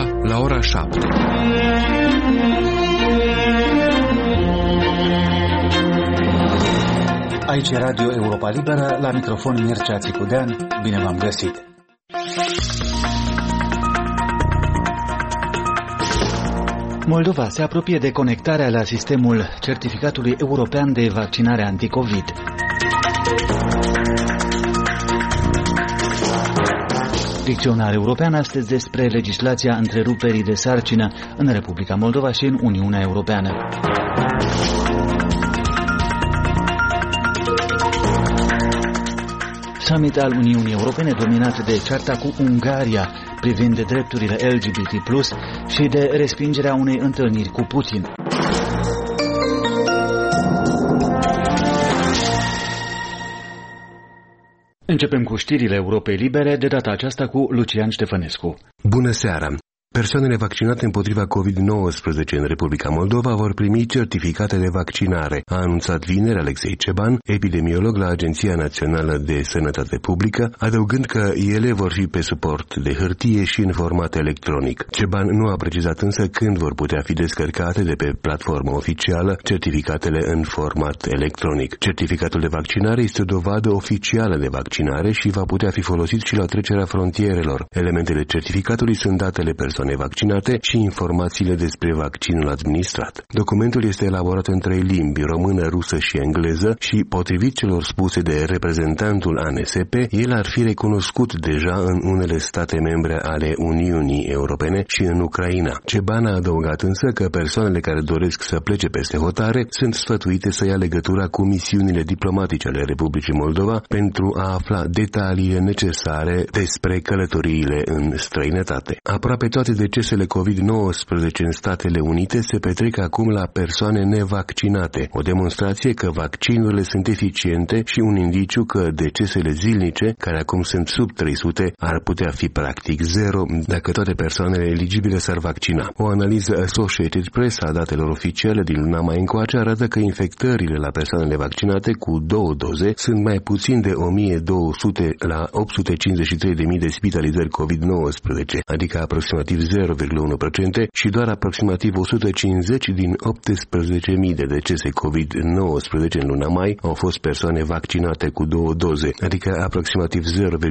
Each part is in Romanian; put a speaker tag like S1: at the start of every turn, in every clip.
S1: Moldova la ora 7.
S2: Aici e Radio Europa Liberă, la microfon Mircea Țicudean. Bine v-am găsit! Moldova se apropie de conectarea la sistemul certificatului european de vaccinare anticovid. Dicționar european astăzi despre legislația întreruperii de sarcină în Republica Moldova și în Uniunea Europeană. Summit al Uniunii Europene dominat de cearta cu Ungaria privind drepturile LGBT+, și de respingerea unei întâlniri cu Putin. Începem cu știrile Europei Libere, de data aceasta cu Lucian Ștefănescu.
S3: Bună seara! Persoanele vaccinate împotriva COVID-19 în Republica Moldova vor primi certificate de vaccinare, a anunțat vineri Alexei Ceban, epidemiolog la Agenția Națională de Sănătate Publică, adăugând că ele vor fi pe suport de hârtie și în format electronic. Ceban nu a precizat însă când vor putea fi descărcate de pe platforma oficială certificatele în format electronic. Certificatul de vaccinare este o dovadă oficială de vaccinare și va putea fi folosit și la trecerea frontierelor. Elementele certificatului sunt datele persoanei vaccinate și informațiile despre vaccinul administrat. Documentul este elaborat în 3 limbi, română, rusă și engleză, și, potrivit celor spuse de reprezentantul ANSP, el ar fi recunoscut deja în unele state membre ale Uniunii Europene și în Ucraina. Ceban a adăugat însă că persoanele care doresc să plece peste hotare sunt sfătuite să ia legătura cu misiunile diplomatice ale Republicii Moldova pentru a afla detaliile necesare despre călătoriile în străinătate. Aproape toate decesele COVID-19 în Statele Unite se petrec acum la persoane nevaccinate, o demonstrație că vaccinurile sunt eficiente și un indiciu că decesele zilnice, care acum sunt sub 300, ar putea fi practic zero dacă toate persoanele eligibile s-ar vaccina. O analiză Associated Press a datelor oficiale din luna mai încoace arată că infectările la persoanele vaccinate cu 2 doze sunt mai puțin de 1200 la 853.000 de spitalizări COVID-19, adică aproximativ 0,1%, și doar aproximativ 150 din 18.000 de decese COVID-19 în luna mai au fost persoane vaccinate cu 2 doze, adică aproximativ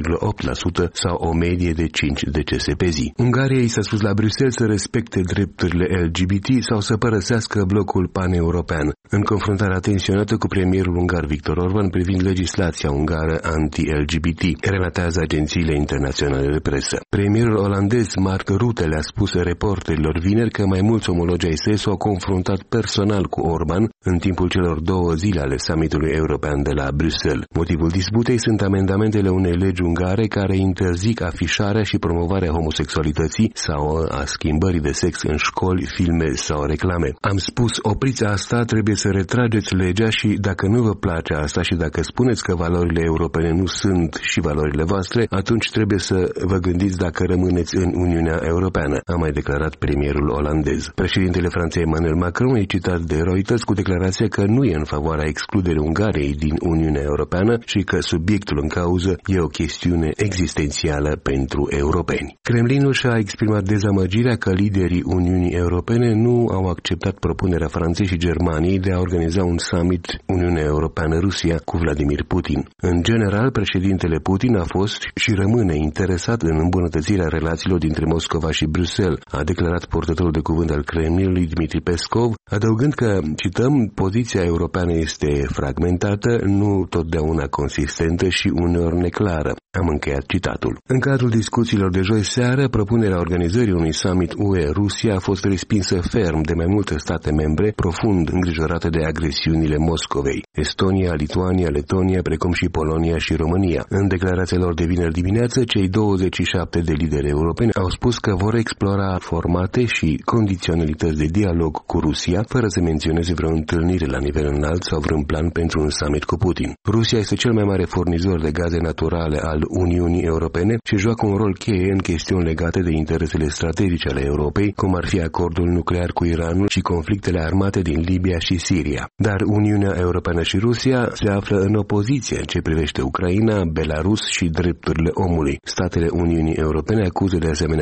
S3: 0,8% sau o medie de 5 decese pe zi. Ungariei s-a spus la Bruxelles să respecte drepturile LGBT sau să părăsească blocul paneuropean, în confruntarea tensionată cu premierul ungar Viktor Orban privind legislația ungară anti-LGBT, relatează agențiile internaționale de presă. Premierul olandez Mark Rutte le-a spus reporterilor vineri că mai mulți omologi ai săi s-au confruntat personal cu Orban în timpul celor 2 zile ale summitului european de la Bruxelles. Motivul disputei sunt amendamentele unei legi ungare care interzic afișarea și promovarea homosexualității sau a schimbării de sex în școli, filme sau reclame. Am spus, opriți asta, trebuie să retrageți legea și dacă nu vă place asta și dacă spuneți că valorile europene nu sunt și valorile voastre, atunci trebuie să vă gândiți dacă rămâneți în Uniunea Europeană, a mai declarat premierul olandez. Președintele Franței Emmanuel Macron e citat de Reuters cu declarația că nu e în favoarea excluderii Ungariei din Uniunea Europeană și că subiectul în cauză e o chestiune existențială pentru europeni. Kremlinul și-a exprimat dezamăgirea că liderii Uniunii Europene nu au acceptat propunerea Franței și Germaniei de a organiza un summit Uniunea Europeană-Rusia cu Vladimir Putin. În general, președintele Putin a fost și rămâne interesat în îmbunătățirea relațiilor dintre Moscova și Bruxelles, a declarat purtătorul de cuvânt al Kremlinului Dmitri Peskov, adăugând că, cităm, poziția europeană este fragmentată, nu totdeauna consistentă și uneori neclară. Am încheiat citatul. În cadrul discuțiilor de joi seară, propunerea organizării unui summit UE-Rusia a fost respinsă ferm de mai multe state membre profund îngrijorate de agresiunile Moscovei: Estonia, Lituania, Letonia, precum și Polonia și România. În declarația lor de vineri dimineață, cei 27 de lideri europeni au spus că vor explora formate și condiționalități de dialog cu Rusia, fără să menționeze vreo întâlnire la nivel înalt sau vreun plan pentru un summit cu Putin. Rusia este cel mai mare furnizor de gaze naturale al Uniunii Europene și joacă un rol cheie în chestiuni legate de interesele strategice ale Europei, cum ar fi acordul nuclear cu Iranul și conflictele armate din Libia și Siria. Dar Uniunea Europeană și Rusia se află în opoziție în ce privește Ucraina, Belarus și drepturile omului. Statele Uniunii Europene acuză de asemenea Rusia că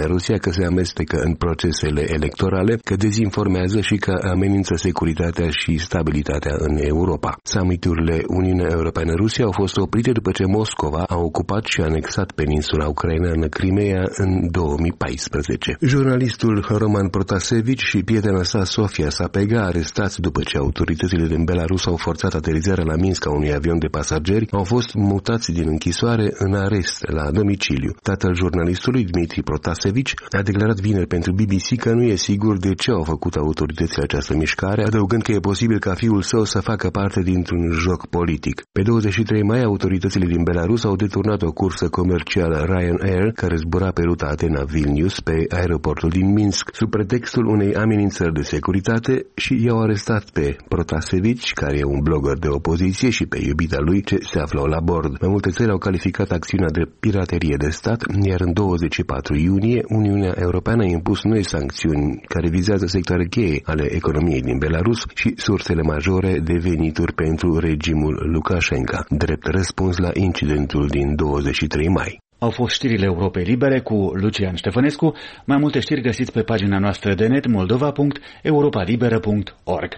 S3: că se amestecă în procesele electorale, că dezinformează și că amenință securitatea și stabilitatea în Europa. Summiturile Uniunea Europeană-Rusia au fost oprite după ce Moscova a ocupat și anexat peninsula ucraineană Crimea în 2014. Jurnalistul Roman Protasevich și prietena sa Sofia Sapega, arestați după ce autoritățile din Belarus au forțat aterizarea la Minsk a unui avion de pasageri, au fost mutați din închisoare în arest la domiciliu. Tatăl jurnalistului, Dmitri Protasevich, a declarat vineri pentru BBC că nu e sigur de ce au făcut autoritățile această mișcare, adăugând că e posibil ca fiul său să facă parte dintr-un joc politic. Pe 23 mai, autoritățile din Belarus au deturnat o cursă comercială Ryanair care zbura pe ruta Atena-Vilnius pe aeroportul din Minsk sub pretextul unei amenințări de securitate și i-au arestat pe Protasevich, care e un blogger de opoziție, și pe iubita lui ce se aflau la bord. Mai multe țări au calificat acțiunea de piraterie de stat, iar în 24 iunie Uniunea Europeană a impus noi sancțiuni care vizează sectoare cheie ale economiei din Belarus și sursele majore de venituri pentru regimul Lukashenko, drept răspuns la incidentul din 23 mai.
S2: Au fost știrile Europei Libere cu Lucian Ștefănescu. Mai multe știri găsiți pe pagina noastră de net moldova.europalibera.org.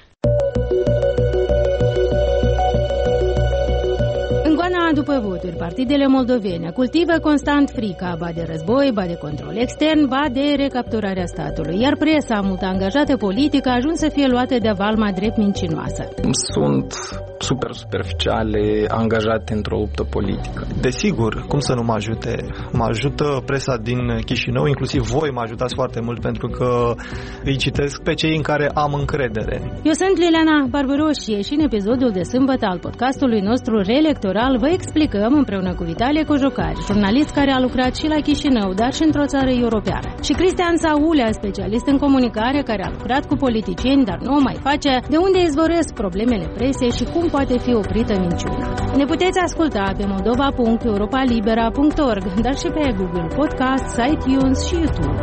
S1: După voturi, partidele moldovene cultivă constant frica, ba de război, ba de control extern, ba de recapturarea statului, iar presa mult angajată politică a ajuns să fie luată de valma drept mincinoasă.
S4: Sunt super superficiale, angajate într-o luptă politică.
S5: Desigur, cum să nu mă ajute? Mă ajută presa din Chișinău, inclusiv voi mă ajutați foarte mult pentru că îi citesc pe cei în care am încredere.
S1: Eu sunt Liliana Barbaroșie și în episodul de sâmbătă al podcastului nostru reelectoral vă explicăm împreună cu Vitalie Cojocari, jurnalist care a lucrat și la Chișinău, dar și într-o țară europeană, și Cristian Saulea, specialist în comunicare care a lucrat cu politicieni, dar nu o mai face, de unde izvorăsc problemele presei și cum poate fi oprită minciuna. Ne puteți asculta pe moldova.europalibera.org, dar și pe Google Podcast, iTunes și YouTube.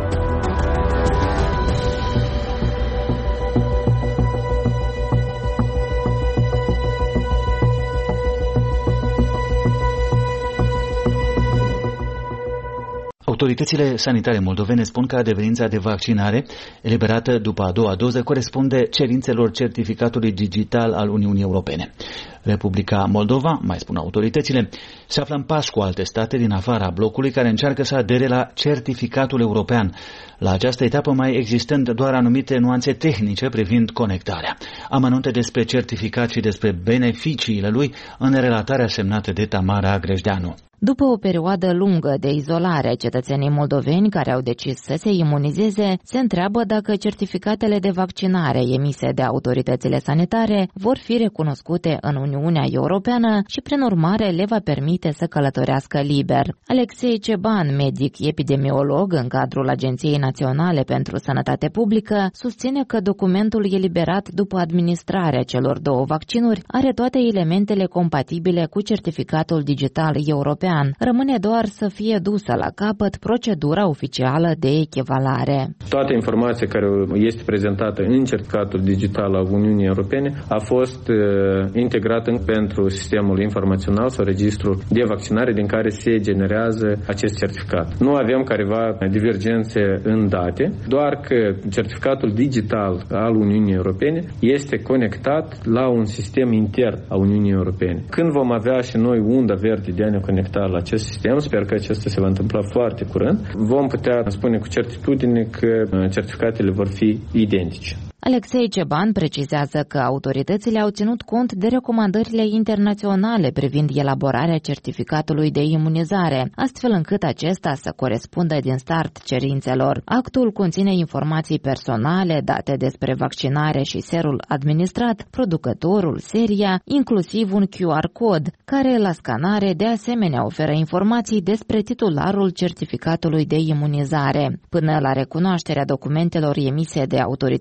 S2: Autoritățile sanitare moldovene spun că adeverința de vaccinare eliberată după a doua doză corespunde cerințelor certificatului digital al Uniunii Europene. Republica Moldova, mai spun autoritățile, se află în pas cu alte state din afara blocului care încearcă să adere la certificatul european, la această etapă mai existând doar anumite nuanțe tehnice privind conectarea. Amănunte despre certificat și despre beneficiile lui în relatarea semnată de Tamara Grejdeanu.
S6: După o perioadă lungă de izolare, cetățenii moldoveni care au decis să se imunizeze se întreabă dacă certificatele de vaccinare emise de autoritățile sanitare vor fi recunoscute în Uniunea Europeană și, prin urmare, le va permite să călătorească liber. Alexei Ceban, medic epidemiolog în cadrul Agenției Naționale pentru Sănătate Publică, susține că documentul eliberat după administrarea celor două vaccinuri are toate elementele compatibile cu certificatul digital european. Rămâne doar să fie dusă la capăt procedura oficială de echivalare.
S4: Toată informația care este prezentată în certificatul digital al Uniunii Europene a fost integrată pentru sistemul informațional sau registrul de vaccinare din care se generează acest certificat. Nu avem careva divergențe în date, doar că certificatul digital al Uniunii Europene este conectat la un sistem intern a Uniunii Europene. Când vom avea și noi unda verde de a ne conecta la acest sistem, sper că acesta se va întâmpla foarte curând, vom putea spune cu certitudine că certificatele vor fi identice.
S6: Alexei Ceban precizează că autoritățile au ținut cont de recomandările internaționale privind elaborarea certificatului de imunizare, astfel încât acesta să corespundă din start cerințelor. Actul conține informații personale, date despre vaccinare și serul administrat, producătorul, seria, inclusiv un QR cod, care la scanare de asemenea oferă informații despre titularul certificatului de imunizare. Până la recunoașterea documentelor emise de autoritățile sanitare,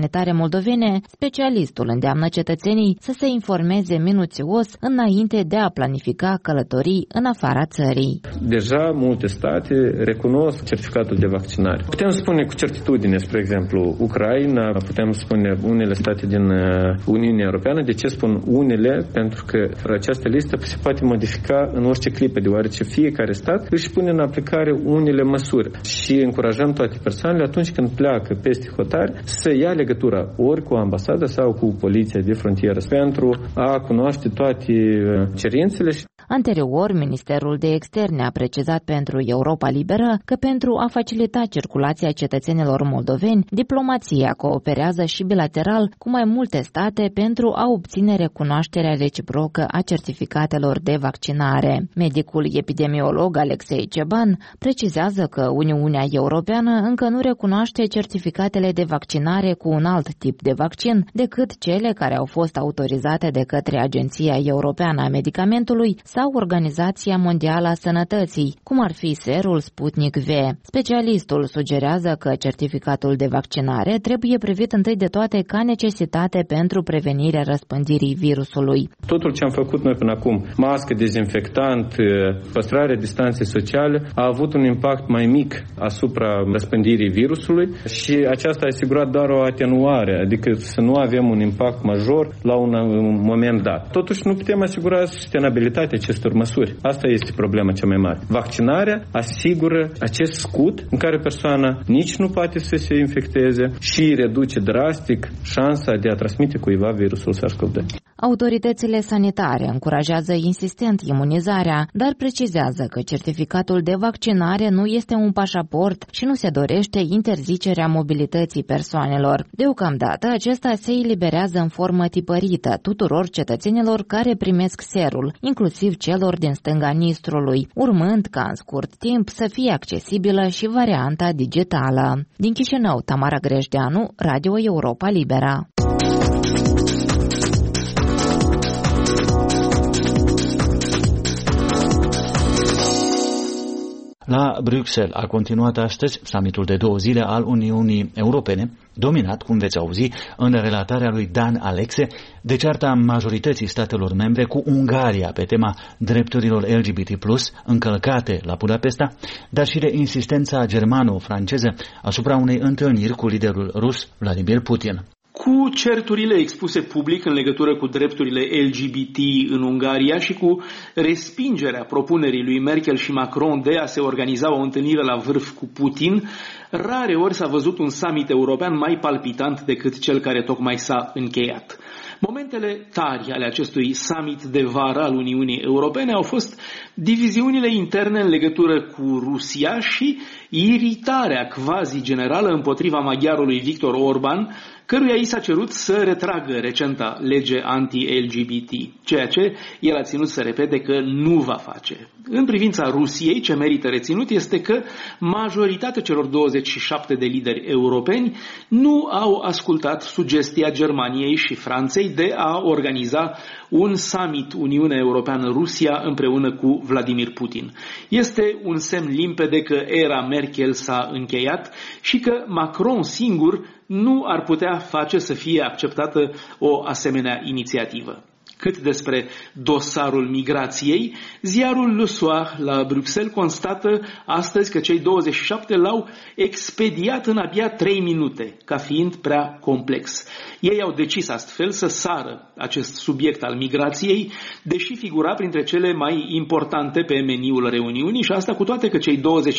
S6: sanitare moldovene, specialistul îndeamnă cetățenii să se informeze minuțios înainte de a planifica călătorii în afara țării.
S4: Deja multe state recunosc certificatul de vaccinare. Putem spune cu certitudine, spre exemplu, Ucraina, putem spune unele state din Uniunea Europeană. De ce spun unele? Pentru că această listă se poate modifica în orice clipă, deoarece fiecare stat își pune în aplicare unele măsuri și încurajăm toate persoanele atunci când pleacă peste hotare să ia legătura ori cu ambasada sau cu poliția de frontieră pentru a cunoaște toate cerințele.
S6: Anterior, Ministerul de Externe a precizat pentru Europa Liberă că pentru a facilita circulația cetățenilor moldoveni, diplomația cooperează și bilateral cu mai multe state pentru a obține recunoașterea reciprocă a certificatelor de vaccinare. Medicul epidemiolog Alexei Ceban precizează că Uniunea Europeană încă nu recunoaște certificatele de vaccinare cu un alt tip de vaccin decât cele care au fost autorizate de către Agenția Europeană a Medicamentului sau Organizația Mondială a Sănătății, cum ar fi serul Sputnik V. Specialistul sugerează că certificatul de vaccinare trebuie privit întâi de toate ca necesitate pentru prevenirea răspândirii virusului.
S4: Totul ce am făcut noi până acum, mască, dezinfectant, păstrarea distanței sociale, a avut un impact mai mic asupra răspândirii virusului și aceasta a asigurat doar o atenuare, adică să nu avem un impact major la un moment dat. Totuși nu putem asigura sustenabilitatea acestor măsuri. Asta este problema cea mai mare. Vaccinarea asigură acest scut în care persoana nici nu poate să se infecteze și reduce drastic șansa de a transmite cuiva virusul SARS-CoV-2.
S6: Autoritățile sanitare încurajează insistent imunizarea, dar precizează că certificatul de vaccinare nu este un pașaport și nu se dorește interzicerea mobilității persoanelor. Deocamdată, acesta se eliberează în formă tipărită tuturor cetățenilor care primesc serul, inclusiv celor din stânga Nistrului, urmând ca în scurt timp să fie accesibilă și varianta digitală. Din Chișinău, Tamara Grejdeanu, Radio Europa Libera.
S2: La Bruxelles a continuat astăzi summitul de 2 zile al Uniunii Europene, dominat, cum veți auzi, în relatarea lui Dan Alexe, de cearta majorității statelor membre cu Ungaria pe tema drepturilor LGBT+, încălcate la Budapesta, dar și de insistența germano-franceză asupra unei întâlniri cu liderul rus Vladimir Putin.
S7: Cu certurile expuse public în legătură cu drepturile LGBT în Ungaria și cu respingerea propunerii lui Merkel și Macron de a se organiza o întâlnire la vârf cu Putin, rare ori s-a văzut un summit european mai palpitant decât cel care tocmai s-a încheiat. Momentele tari ale acestui summit de vară al Uniunii Europene au fost diviziunile interne în legătură cu Rusia și iritarea quasi-generală împotriva maghiarului Viktor Orban, căruia i s-a cerut să retragă recenta lege anti-LGBT, ceea ce el a ținut să repete că nu va face. În privința Rusiei, ce merită reținut este că majoritatea celor 27 de lideri europeni nu au ascultat sugestia Germaniei și Franței de a organiza un summit Uniunea Europeană-Rusia împreună cu Vladimir Putin. Este un semn limpede că era Merkel s-a încheiat și că Macron singur nu ar putea face să fie acceptată o asemenea inițiativă. Cât despre dosarul migrației, ziarul Le Soir la Bruxelles constată astăzi că cei 27 l-au expediat în abia 3 minute, ca fiind prea complex. Ei au decis astfel să sară acest subiect al migrației, deși figura printre cele mai importante pe meniul reuniunii, și asta cu toate că cei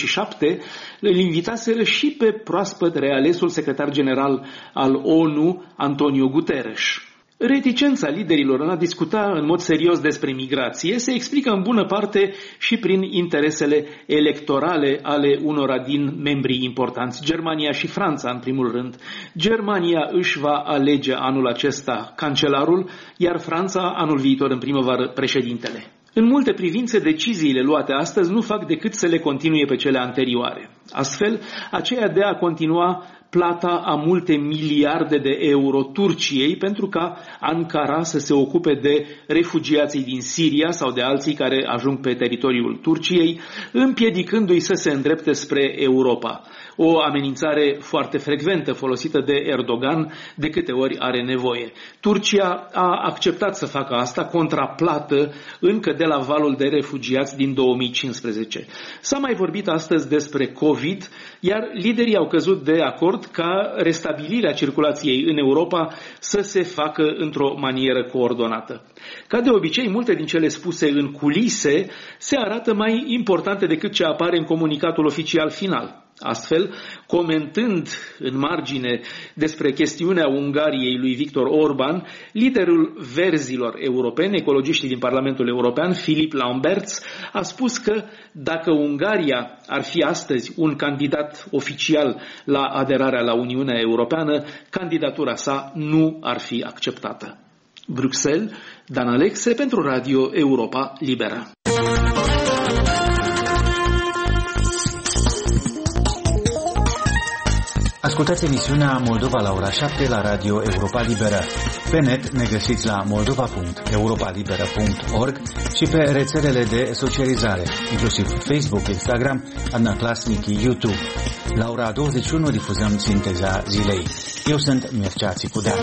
S7: 27 îl invitaseră și pe proaspăt realesul secretar general al ONU, Antonio Guterres. Reticența liderilor în a discuta în mod serios despre migrație se explică în bună parte și prin interesele electorale ale unora din membrii importanți, Germania și Franța în primul rând. Germania își va alege anul acesta cancelarul, iar Franța anul viitor în primăvară președintele. În multe privințe, deciziile luate astăzi nu fac decât să le continue pe cele anterioare. Astfel, aceea de a continua plata a multe miliarde de euro Turciei pentru ca Ankara să se ocupe de refugiații din Siria sau de alții care ajung pe teritoriul Turciei, împiedicându-i să se îndrepte spre Europa. O amenințare foarte frecventă folosită de Erdogan de câte ori are nevoie. Turcia a acceptat să facă asta contraplată încă de la valul de refugiați din 2015. S-a mai vorbit astăzi despre COVID, iar liderii au căzut de acord ca restabilirea circulației în Europa să se facă într-o manieră coordonată. Ca de obicei, multe din cele spuse în culise se arată mai importante decât ce apare în comunicatul oficial final. Astfel, comentând în margine despre chestiunea Ungariei lui Viktor Orban, liderul verzilor europeni, ecologiștii din Parlamentul European, Filip Lamberts, a spus că dacă Ungaria ar fi astăzi un candidat oficial la aderarea la Uniunea Europeană, candidatura sa nu ar fi acceptată. Bruxelles, Dan Alexe pentru Radio Europa Liberă.
S2: Ascultați emisiunea Moldova la ora 7 la Radio Europa Liberă. Pe net ne găsiți la moldova.europalibera.org și pe rețelele de socializare, inclusiv Facebook, Instagram, Adnaclasnic, YouTube. La ora 21 difuzăm sinteza zilei. Eu sunt Mircea Țicudean.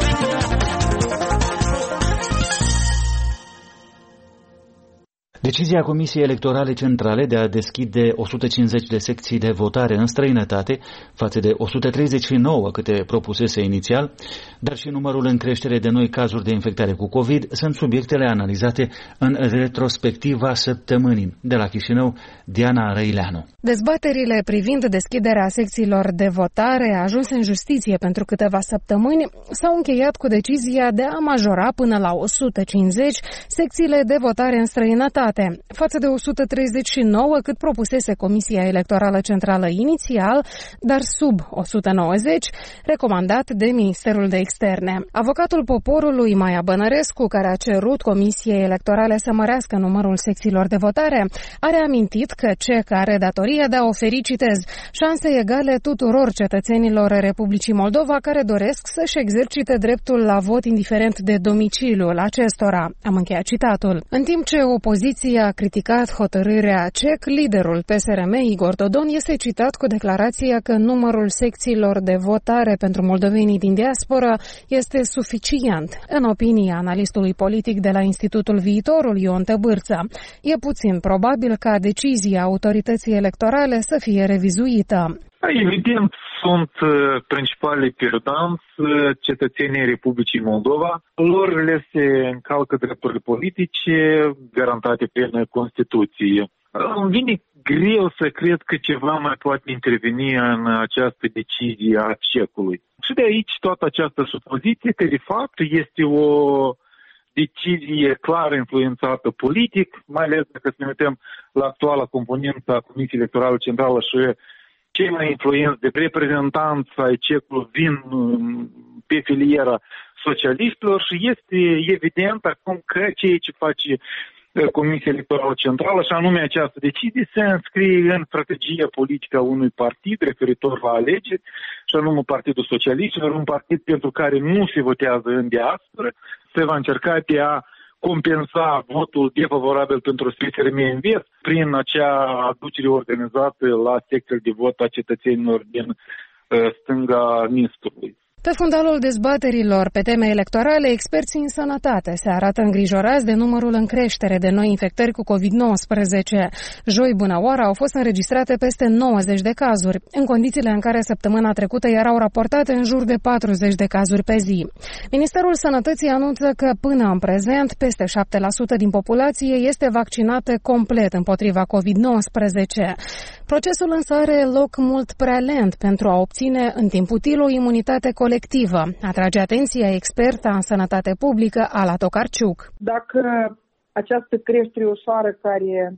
S2: Decizia Comisiei Electorale Centrale de a deschide 150 de secții de votare în străinătate față de 139 câte propusese inițial, dar și numărul în creștere de noi cazuri de infectare cu COVID sunt subiectele analizate în retrospectiva săptămânii. De la Chișinău, Diana Răileanu.
S8: Dezbaterile privind deschiderea secțiilor de votare ajunse în justiție pentru câteva săptămâni s-au încheiat cu decizia de a majora până la 150 secțiile de votare în străinătate, față de 139 cât propusese Comisia Electorală Centrală inițial, dar sub 190, recomandat de Ministerul de Externe. Avocatul poporului Maia Bănărescu, care a cerut Comisiei Electorale să mărească numărul secțiilor de votare, a reamintit că CEC are datoria de a oferi, citez, șanse egale tuturor cetățenilor Republicii Moldova care doresc să-și exercite dreptul la vot indiferent de domiciliul acestora. Am încheiat citatul. În timp ce opoziția a criticat hotărârea CEC, liderul PSRM, Igor Dodon, este citat cu declarația că numărul secțiilor de votare pentru moldovenii din diasporă este suficient. În opinia analistului politic de la Institutul Viitorul, Ion Tăbârță, e puțin probabil ca decizia autorității electorale să fie revizuită.
S9: Evident, sunt principalii pierdanți cetățenii Republicii Moldova. Lor le se încalcă drepturile politice garantate prin Constituție. Îmi vine greu să cred că ceva mai poate interveni în această decizie a CEC-ului. Și de aici toată această supoziție că de fapt este o decizie clar influențată politic, mai ales dacă să ne uităm la actuala componență a Comisiei Electorale Centrale și cei mai influenți de reprezentanți ai CEC-ului vin pe filiera socialiștilor și este evident acum că ceea ce face Comisia Electorală Centrală, și anume această decizie, se înscrie în strategia politică a unui partid referitor la alegeri, și anume Partidul Socialiștilor, un partid pentru care nu se votează în diasporă, se va încerca de a compensa votul defavorabil pentru PSRM Invest prin acea aducere organizată la secțiile de vot a cetățenilor din stânga Nistului.
S8: Pe fundalul dezbaterilor pe teme electorale, experții în sănătate se arată îngrijorați de numărul în creștere de noi infectări cu COVID-19. Joi bună oară au fost înregistrate peste 90 de cazuri, în condițiile în care săptămâna trecută erau raportate în jur de 40 de cazuri pe zi. Ministerul Sănătății anunță că până în prezent peste 7% din populație este vaccinată complet împotriva COVID-19. Procesul însă are loc mult prea lent pentru a obține în timp util o imunitate colectivă, atrage atenția experta în sănătate publică Ala Tokarciuc.
S10: Dacă această creștere ușoară care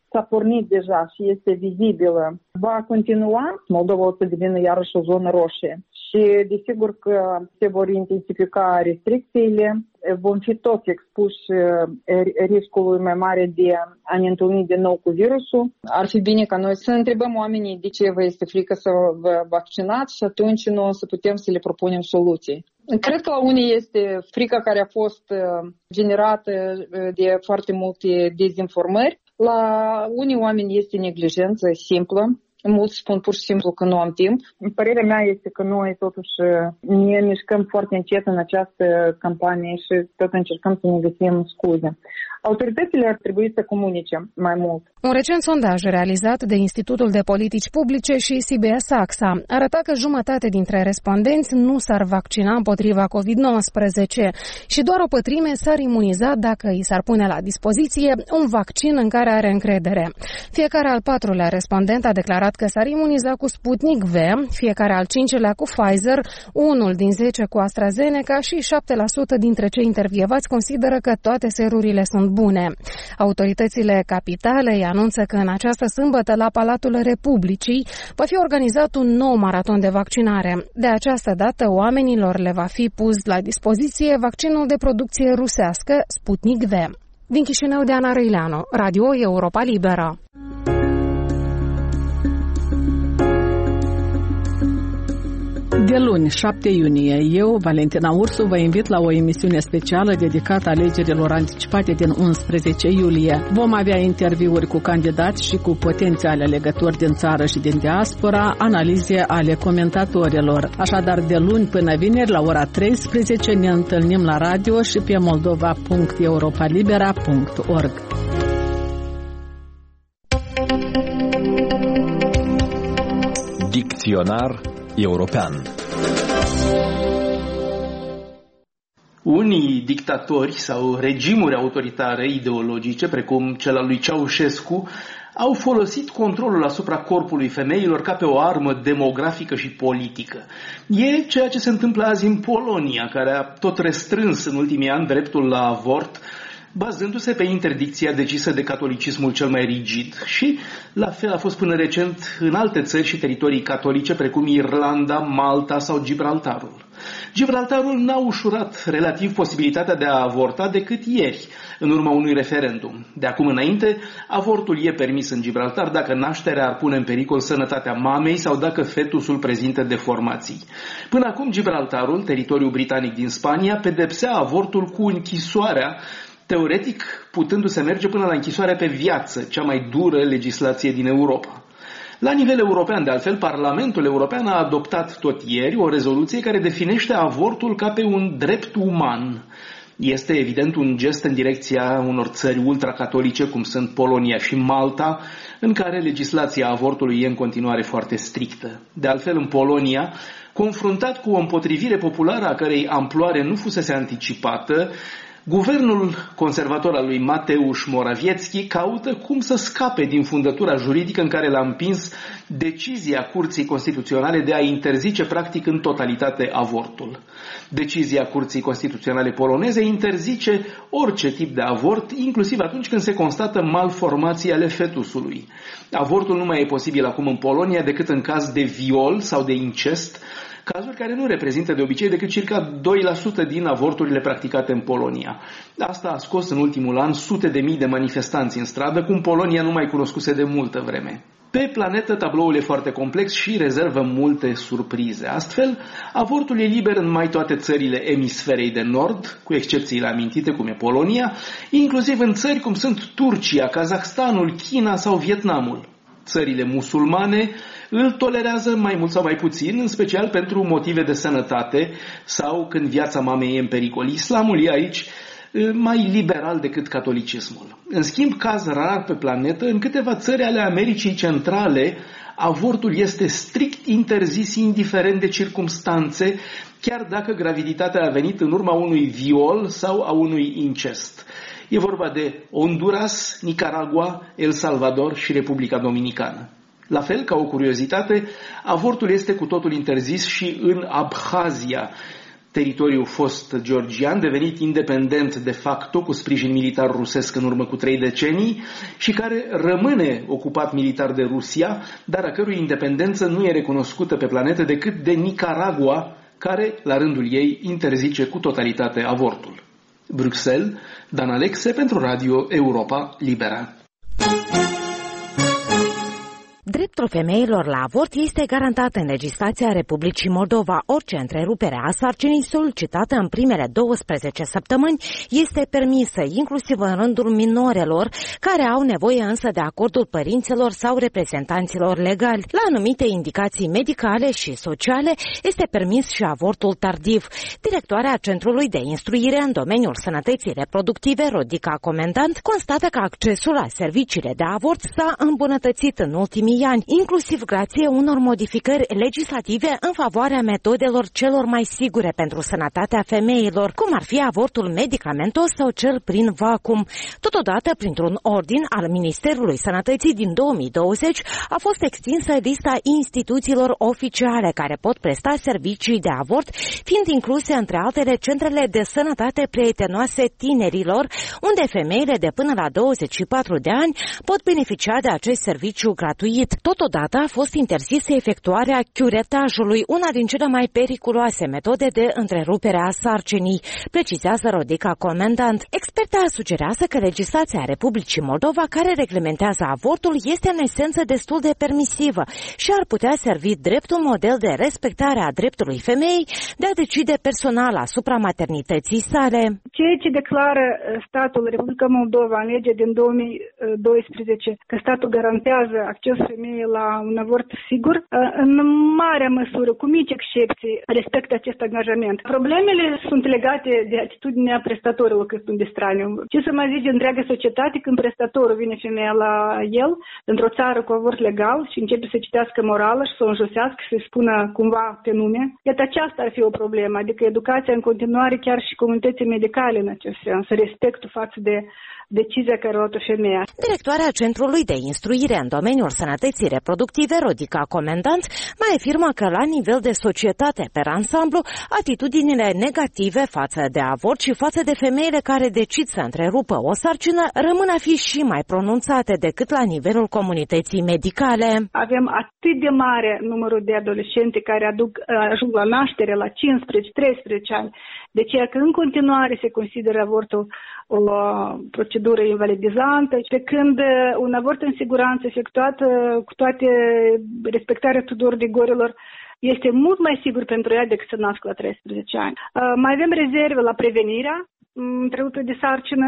S10: s-a pornit deja și este vizibilă, va continua, Moldova o să devină iarăși o zonă roșie. Și desigur că se vor intensifica restricțiile, vom fi toți expuși riscului mai mare de a ne întâlni din nou cu virusul. Ar fi bine ca noi să întrebăm oamenii de ce vă este frică să vă vaccinați și atunci noi o să putem să le propunem soluții. Cred că la unii este frica care a fost generată de foarte multe dezinformări. La unii oameni este neglijență simplă. Mulți spun pur și simplu că nu am timp. Părerea mea este că noi totuși ne mișcăm foarte încet în această campanie și tot încercăm să ne găsim scuze. Autoritățile ar trebui să comunice mai mult.
S8: Un recent sondaj realizat de Institutul de Politici Publice și CBS AXA arăta că jumătate dintre respondenți nu s-ar vaccina împotriva COVID-19 și doar o pătrime s-ar imuniza dacă i s-ar pune la dispoziție un vaccin în care are încredere. Fiecare al patrulea respondent a declarat că s-ar imuniza cu Sputnik V, fiecare al cincelea cu Pfizer, unul din 10 cu AstraZeneca și 7% dintre cei intervievați consideră că toate serurile sunt bune. Autoritățile capitale anunță că în această sâmbătă la Palatul Republicii va fi organizat un nou maraton de vaccinare. De această dată oamenilor le va fi pus la dispoziție vaccinul de producție rusească Sputnik V. Din Chișinău, Diana Răileanu, Radio Europa Liberă.
S11: De luni, 7 iunie, eu, Valentina Ursu, vă invit la o emisiune specială dedicată alegerilor anticipate din 11 iulie. Vom avea interviuri cu candidați și cu potențiale alegători din țară și din diaspora, analize ale comentatorilor. Așadar, de luni până vineri, la ora 13, ne întâlnim la radio și pe moldova.europalibera.org.
S12: Dicționar european.
S7: Unii dictatori sau regimuri autoritare ideologice, precum cel al lui Ceaușescu, au folosit controlul asupra corpului femeilor ca pe o armă demografică și politică. E ceea ce se întâmplă azi în Polonia, care a tot restrâns în ultimii ani dreptul la avort, bazându-se pe interdicția decisă de catolicismul cel mai rigid. Și la fel a fost până recent în alte țări și teritorii catolice, precum Irlanda, Malta sau Gibraltarul. Gibraltarul n-a ușurat relativ posibilitatea de a avorta decât ieri, în urma unui referendum. De acum înainte, avortul e permis în Gibraltar dacă nașterea ar pune în pericol sănătatea mamei sau dacă fetusul prezintă deformații. Până acum, Gibraltarul, teritoriul britanic din Spania, pedepsea avortul cu închisoarea, teoretic putându-se merge până la închisoarea pe viață, cea mai dură legislație din Europa. La nivel european, de altfel, Parlamentul European a adoptat tot ieri o rezoluție care definește avortul ca pe un drept uman. Este evident un gest în direcția unor țări ultracatolice, cum sunt Polonia și Malta, în care legislația avortului e în continuare foarte strictă. De altfel, în Polonia, confruntat cu o împotrivire populară a cărei amploare nu fusese anticipată, guvernul conservator al lui Mateusz Morawiecki caută cum să scape din fundătura juridică în care l-a împins decizia Curții Constituționale de a interzice practic în totalitate avortul. Decizia Curții Constituționale poloneze interzice orice tip de avort, inclusiv atunci când se constată malformații ale fetusului. Avortul nu mai e posibil acum în Polonia decât în caz de viol sau de incest, cazuri care nu reprezintă de obicei decât circa 2% din avorturile practicate în Polonia. Asta a scos în ultimul an sute de mii de manifestanți în stradă, cum Polonia nu mai cunoscuse de multă vreme. Pe planetă tabloul e foarte complex și rezervă multe surprize. Astfel, avortul e liber în mai toate țările emisferei de nord, cu excepțiile amintite cum e Polonia, inclusiv în țări cum sunt Turcia, Kazahstanul, China sau Vietnamul. Țările musulmane îl tolerează mai mult sau mai puțin, în special pentru motive de sănătate sau când viața mamei e în pericol. Islamul e aici mai liberal decât catolicismul. În schimb, caz rar pe planetă, în câteva țări ale Americii Centrale, avortul este strict interzis indiferent de circumstanțe, chiar dacă graviditatea a venit în urma unui viol sau a unui incest. E vorba de Honduras, Nicaragua, El Salvador și Republica Dominicană. La fel, ca o curiozitate, avortul este cu totul interzis și în Abhazia, teritoriu fost georgian, devenit independent de facto cu sprijin militar rusesc în urmă cu 3 decenii și care rămâne ocupat militar de Rusia, dar a cărui independență nu e recunoscută pe planetă decât de Nicaragua, care, la rândul ei, interzice cu totalitate avortul. Bruxelles, Dan Alexe pentru Radio Europa Libera.
S13: Dreptul femeilor la avort este garantat în legislația Republicii Moldova. Orice întrerupere a sarcinii solicitată în primele 12 săptămâni este permisă, inclusiv în rândul minorelor, care au nevoie însă de acordul părinților sau reprezentanților legali. La anumite indicații medicale și sociale este permis și avortul tardiv. Directoarea Centrului de Instruire în domeniul sănătății reproductive, Rodica Comandant, constată că accesul la serviciile de avort s-a îmbunătățit în ultimii ani, inclusiv grație unor modificări legislative în favoarea metodelor celor mai sigure pentru sănătatea femeilor, cum ar fi avortul medicamentos sau cel prin vacuum. Totodată, printr-un ordin al Ministerului Sănătății din 2020, a fost extinsă lista instituțiilor oficiale care pot presta servicii de avort, fiind incluse între altele centrele de sănătate prietenoase tinerilor, unde femeile de până la 24 de ani pot beneficia de acest serviciu gratuit. Totodată a fost interzisă efectuarea chiuretajului, una din cele mai periculoase metode de întrerupere a sarcinii, precizează Rodica Comandant. Experta sugerează că legislația Republicii Moldova, care reglementează avortul, este în esență destul de permisivă și ar putea servi drept un model de respectare a dreptului femeii de a decide personal asupra maternității sale.
S14: Ceea ce declară statul Republica Moldova în legea din 2012 că statul garantează accesul femeii la un avort sigur, în mare măsură, cu mici excepții, respectă acest angajament. Problemele sunt legate de atitudinea prestatorului căsătorii de straniu. Ce să mai zice întreaga societate când prestatorul vine femeia la el, într-o țară cu avort legal și începe să citească morală și să o înjosească și să spună cumva pe nume? Iată, aceasta ar fi o problemă, adică educația în continuare, chiar și comunității medicale în acest sens, respectul față de decizia care a luat-o femeia.
S13: Directoarea Centrului de Instruire în domeniul sănătății reproductive, Rodica Comandant, mai afirmă că la nivel de societate per ansamblu, atitudinile negative față de avort și față de femeile care decid să întrerupă o sarcină rămân a fi și mai pronunțate decât la nivelul comunității medicale.
S14: Avem atât de mare numărul de adolescente care ajung la naștere la 15-13 ani, de ceea că în continuare se consideră avortul o procedură invalidizantă, pe când un avort în siguranță efectuat cu toate respectarea tuturor rigorilor este mult mai sigur pentru ea decât să nască la 13 ani. Mai avem rezerve la prevenirea întrerupere de sarcină.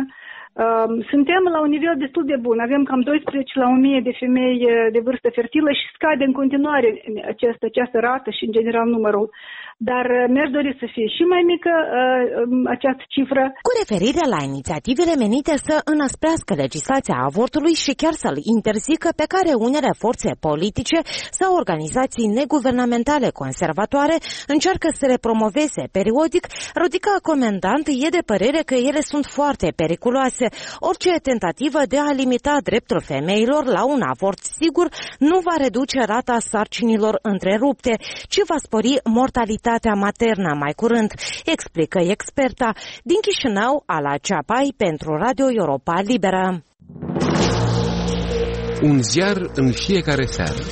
S14: Suntem la un nivel destul de bun. Avem cam 12 la 1000 de femei de vârstă fertilă și scade în continuare această rată și în general numărul. Dar mi-aș dori să fie și mai mică această cifră.
S13: Cu referire la inițiativele menite să înăsprească legislația avortului și chiar să-l interzică, pe care unele forțe politice sau organizații neguvernamentale conservatoare încearcă să le promoveze periodic, Rodica Comandant e de părere că ele sunt foarte periculoase. Orice tentativă de a limita dreptul femeilor la un avort sigur nu va reduce rata sarcinilor întrerupte, ci va spori mortalitatea maternă mai curând, explică experta. Din Chișinău, Ala Ceapai pentru Radio Europa Liberă.
S3: Un ziar în fiecare seară.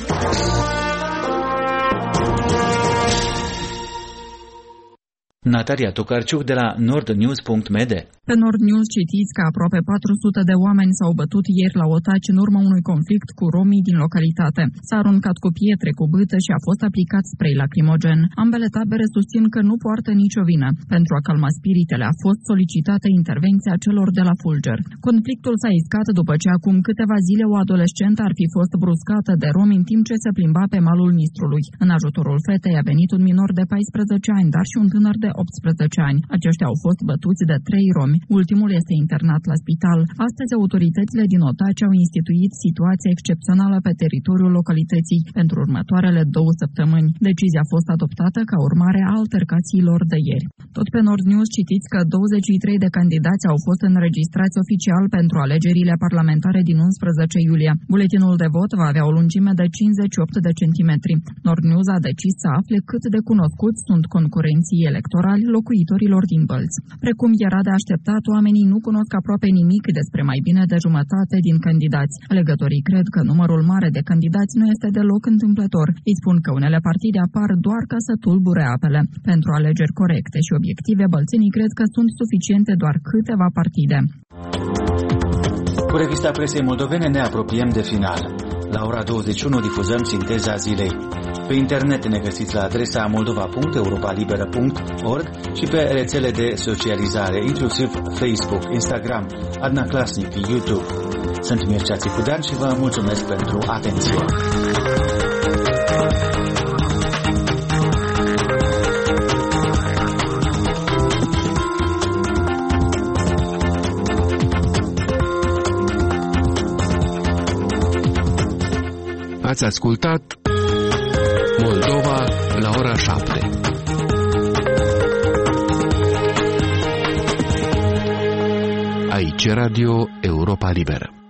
S2: Natalia Tokarciuc de la nordnews.md.
S15: Pe Nord News citiți că aproape 400 de oameni s-au bătut ieri la Otaci în urma unui conflict cu romii din localitate. S-a aruncat cu pietre, cu bâtă și a fost aplicat spray lacrimogen. Ambele tabere susțin că nu poartă nicio vină. Pentru a calma spiritele a fost solicitată intervenția celor de la Fulger. Conflictul s-a iscat după ce acum câteva zile o adolescentă ar fi fost bruscată de romi în timp ce se plimba pe malul Nistrului. În ajutorul fetei a venit un minor de 14 ani, dar și un tânăr de 18 ani. Aceștia au fost bătuți de 3 romi. Ultimul este internat la spital. Astăzi, autoritățile din Otaci au instituit situație excepțională pe teritoriul localității pentru următoarele 2 săptămâni. Decizia a fost adoptată ca urmare a altercațiilor de ieri. Tot pe Nord News citiți că 23 de candidați au fost înregistrați oficial pentru alegerile parlamentare din 11 iulie. Buletinul de vot va avea o lungime de 58 de centimetri. Nord News a decis să afle cât de cunoscuți sunt concurenții electorali electorali locuitorilor din Bălți. Precum era de așteptat, oamenii nu cunosc aproape nimic despre mai bine de jumătate din candidați. Alegătorii cred că numărul mare de candidați nu este deloc întâmplător. Îi spun că unele partide apar doar ca să tulbure apele. Pentru alegeri corecte și obiective, bălțenii cred că sunt suficiente doar câteva partide.
S2: Cu revista presei moldovene ne apropiem de final. La ora 21 difuzăm sinteza zilei. Pe internet ne găsiți la adresa moldova.europalibera.org și pe rețele de socializare, inclusiv Facebook, Instagram, Adnaclasnic, YouTube. Sunt Mircea Țicudean și vă mulțumesc pentru atenție.
S3: Ați ascultat Moldova la ora 7. Aici Radio Europa Liberă.